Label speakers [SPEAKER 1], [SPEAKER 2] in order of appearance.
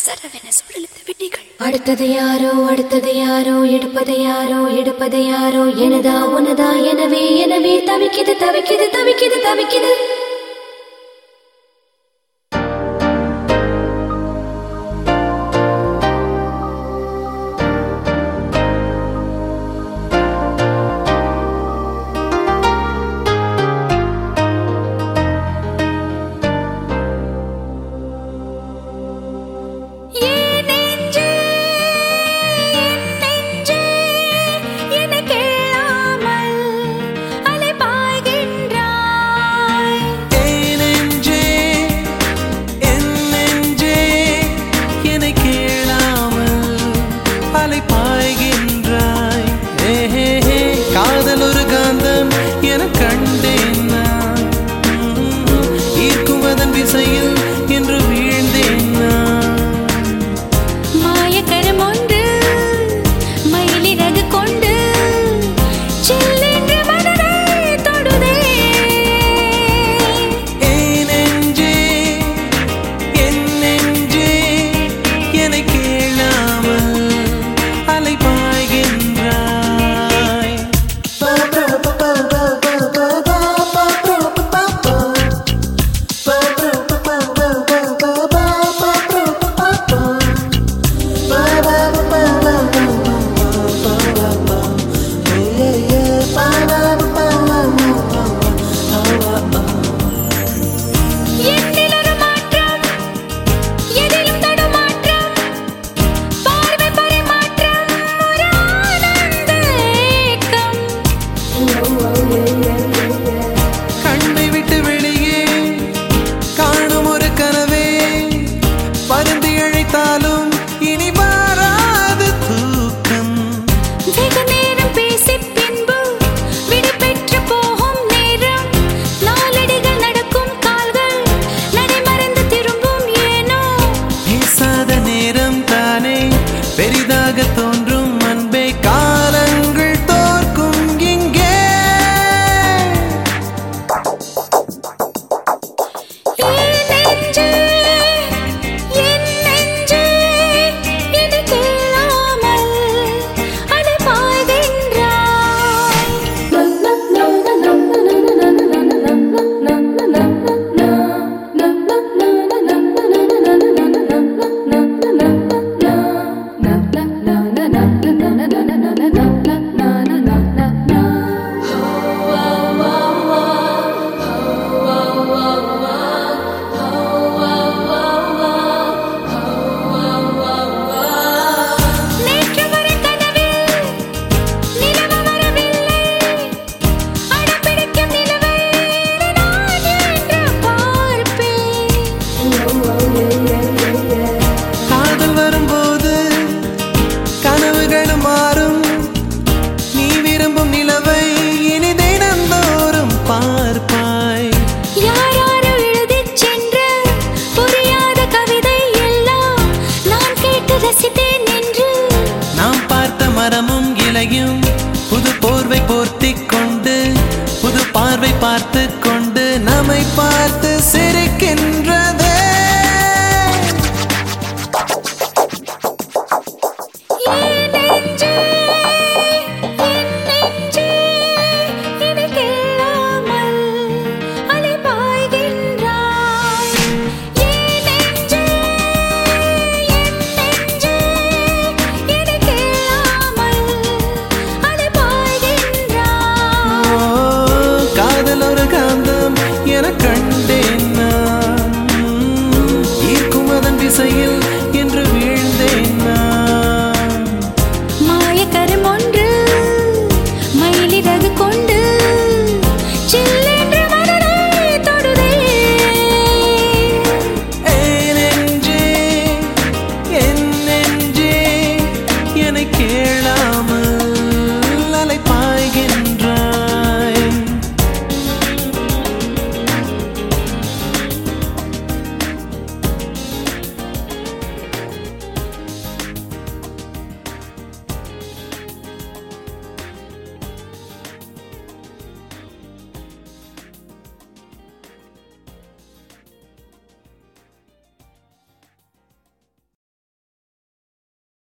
[SPEAKER 1] சரவென சுழலுத்த விழிகள்.
[SPEAKER 2] அடுத்தது யாரோ எடுப்பது யாரோ எனதா உனதா எனவே தவிக்குது.
[SPEAKER 3] காதல் ஒரு காந்தம் என கண்டேன் நான், ஈர்க்குவதன் விசையில் என்று வீழ்ந்தேன் நான்.
[SPEAKER 2] மாயக்கரம் ஒன்று மயிலிறகு கொண்டு சில்லென்று மனதை தொடுதே.
[SPEAKER 3] என் நெஞ்சே என்னை கேளாமல் அலை பாய்கின்றாய். கண்ணை விட்டு வெளியே காணும் ஒரு கனவே, பருந்து இழைத்தாலும் இனி மாறாது தூக்கம்.
[SPEAKER 2] வெகு நேரம் பேசி பின்பு விடை பெற்று போகும் நேரம், நாளடிகள் நடக்கும் கால்கள் நடைமறைந்து திரும்பும் ஏனோ.
[SPEAKER 3] பேசாத நேரம் தானே பெரிதாக தோன்றும் அன்பே, காலங்கள் தோற்கும் இங்கே.
[SPEAKER 2] என் நெஞ்சே இது கேளாமல் அலை பாய்கின்றாய். நேற்று வரை கனவில் நிலவு வரவில்லை, அடம்பிடிக்கும் நிலவை நான் என்று பார்ப்பேன்.
[SPEAKER 3] காதல் வரும்போது கனவுகளும் மாறும், நீ விரும்பும் நிலவை இனி தினந்தோறும் பார்ப்பாய்.
[SPEAKER 2] யாரோ எழுதிச் சென்ற புரியாத கவிதை எல்லாம் நான் கேட்டு ரசித்தேன் என்று.
[SPEAKER 3] நாம் பார்த்த மரமும் இலையும்